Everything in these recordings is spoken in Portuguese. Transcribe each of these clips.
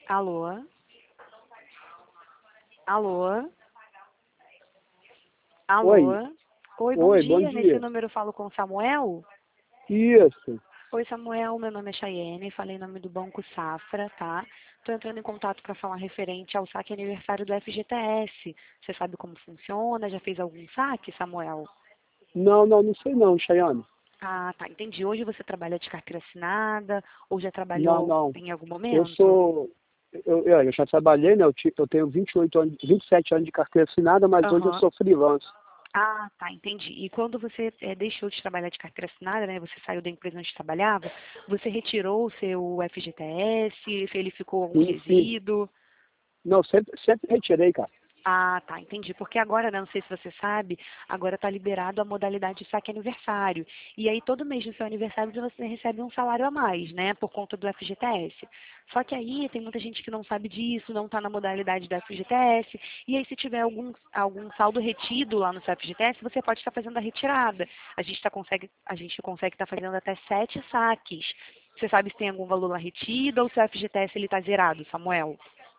Alô? Alô? Oi, Alô? Oi, bom oi, bom dia. Nesse dia. número eu falo com o Samuel? Isso. Oi, Samuel. Meu nome é Chayene. Falei em nome do Banco Safra, tá? Estou entrando em contato para falar referente ao saque aniversário do FGTS. Você sabe como funciona? Já fez algum saque, Samuel? Não sei não, Chayane. Ah, tá. Entendi. Hoje você trabalha de carteira assinada ou já Não, trabalhou não. em algum Eu momento? sou. Eu já trabalhei, né? Eu tenho 28 anos, 27 anos de carteira assinada, mas hoje eu Aham. sou freelance. Ah, tá, entendi. E quando você deixou de trabalhar de carteira assinada, né? Você saiu da empresa onde trabalhava, você retirou o seu FGTS, se ele ficou algum Sim, sim. resíduo? Não, sempre retirei, cara. Ah, tá, entendi. Porque agora, né, não sei se você sabe, agora está liberado a modalidade de saque aniversário. E aí, todo mês do seu aniversário, você recebe um salário a mais, né, por conta do FGTS. Só que aí, tem muita gente que não sabe disso, não está na modalidade do FGTS. E aí, se tiver algum saldo retido lá no seu FGTS, você pode estar fazendo a retirada. A gente consegue estar fazendo até 7 saques. Você sabe se tem algum valor lá retido ou se o FGTS ele está zerado, Samuel?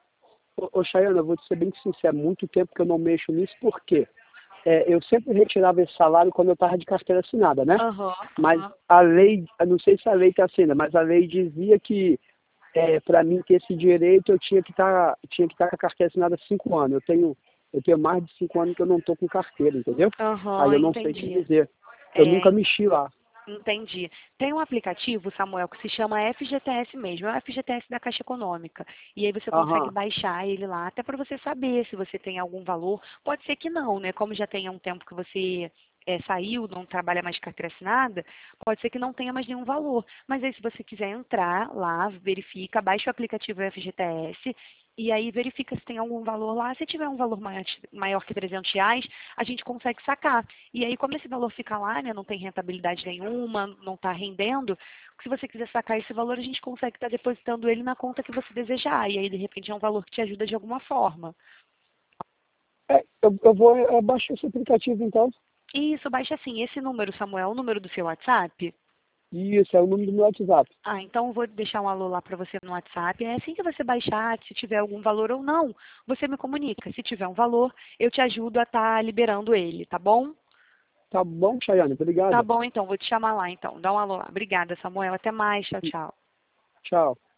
Ô, Chayane, eu vou te ser bem sincero, muito tempo que eu não mexo nisso, porque eu sempre retirava esse salário quando eu estava de carteira assinada, né? Aham, Mas aham. a lei, eu não sei se a lei está assim, né? Mas a lei dizia que para mim ter esse direito eu tinha que estar com a carteira assinada há 5 anos. Eu tenho mais de 5 anos que eu não estou com carteira, entendeu? Aí Aham, eu não sei te entendi. dizer. Eu É, nunca mexi lá. entendi. Tem um aplicativo, Samuel, que se chama FGTS mesmo, é o FGTS da Caixa Econômica. E aí você consegue Aham. baixar ele lá, até para você saber se você tem algum valor. Pode ser que não, né? Como já tem há um tempo que você saiu, não trabalha mais de carteira assinada, pode ser que não tenha mais nenhum valor. Mas aí se você quiser entrar lá, verifica, baixa o aplicativo FGTS e aí verifica se tem algum valor lá. Se tiver um valor maior que R$ 300, a gente consegue sacar. E aí, como esse valor fica lá, né, não tem rentabilidade nenhuma, não está rendendo, se você quiser sacar esse valor, a gente consegue estar depositando ele na conta que você desejar. E aí, de repente, é um valor que te ajuda de alguma forma. Eu baixo esse aplicativo então. E isso, baixa assim, esse número, Samuel, é o número do seu WhatsApp? Isso, é o número do meu WhatsApp. Ah, então eu vou deixar um alô lá para você no WhatsApp. É assim que você baixar, se tiver algum valor ou não, você me comunica. Se tiver um valor, eu te ajudo a estar liberando ele, tá bom? Tá bom, Chayane? Tá Obrigado. bom, então, vou te chamar lá, então. Dá um alô lá. Obrigada, Samuel. Até mais. Tchau, tchau. Tchau.